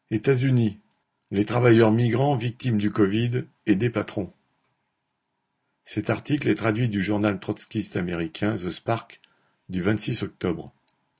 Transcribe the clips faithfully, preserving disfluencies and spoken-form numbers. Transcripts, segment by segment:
États-Unis, les travailleurs migrants victimes du Covid et des patrons. Cet article est traduit du journal trotskiste américain The Spark du vingt-six octobre.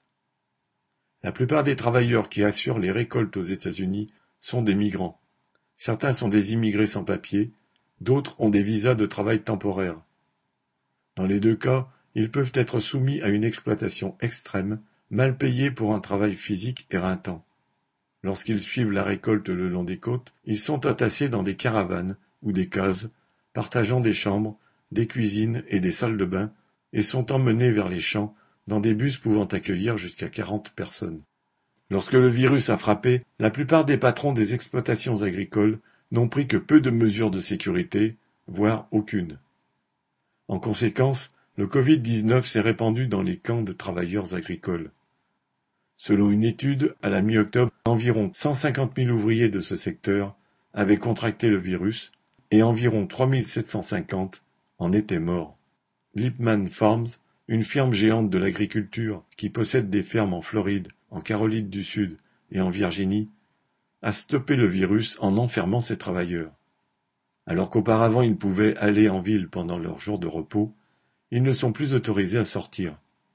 La plupart des travailleurs qui assurent les récoltes aux États-Unis sont des migrants. Certains sont des immigrés sans papiers, d'autres ont des visas de travail temporaires. Dans les deux cas, ils peuvent être soumis à une exploitation extrême, mal payés pour un travail physique éreintant. Lorsqu'ils suivent la récolte le long des côtes, ils sont entassés dans des caravanes ou des cases, partageant des chambres, des cuisines et des salles de bain, et sont emmenés vers les champs dans des bus pouvant accueillir jusqu'à quarante personnes. Lorsque le virus a frappé, la plupart des patrons des exploitations agricoles n'ont pris que peu de mesures de sécurité, voire aucune. En conséquence, le Covid dix-neuf s'est répandu dans les camps de travailleurs agricoles. Selon une étude, à la mi-octobre, environ cent cinquante mille ouvriers de ce secteur avaient contracté le virus et environ trois mille sept cent cinquante en étaient morts. Lippmann Farms, une firme géante de l'agriculture qui possède des fermes en Floride, en Caroline du Sud et en Virginie, a stoppé le virus en enfermant ses travailleurs. Alors qu'auparavant ils pouvaient aller en ville pendant leurs jours de repos, ils ne sont plus autorisés à sortir.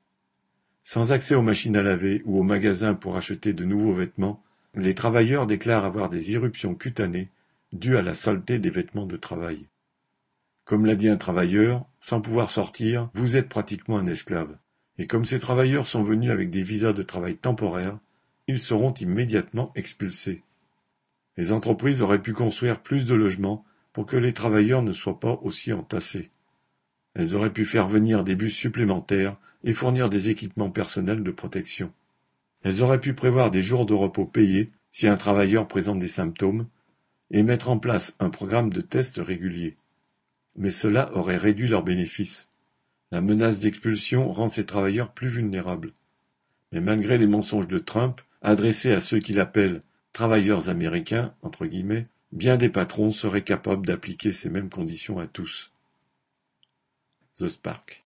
Sans accès aux machines à laver ou aux magasins pour acheter de nouveaux vêtements, les travailleurs déclarent avoir des éruptions cutanées dues à la saleté des vêtements de travail. Comme l'a dit un travailleur, sans pouvoir sortir, vous êtes pratiquement un esclave. Et comme ces travailleurs sont venus avec des visas de travail temporaires, ils seront immédiatement expulsés. Les entreprises auraient pu construire plus de logements pour que les travailleurs ne soient pas aussi entassés. Elles auraient pu faire venir des bus supplémentaires et fournir des équipements personnels de protection. Elles auraient pu prévoir des jours de repos payés si un travailleur présente des symptômes et mettre en place un programme de tests réguliers. Mais cela aurait réduit leurs bénéfices. La menace d'expulsion rend ces travailleurs plus vulnérables. Mais malgré les mensonges de Trump, adressés à ceux qu'il appelle « travailleurs américains », entre guillemets, bien des patrons seraient capables d'appliquer ces mêmes conditions à tous. The Spark.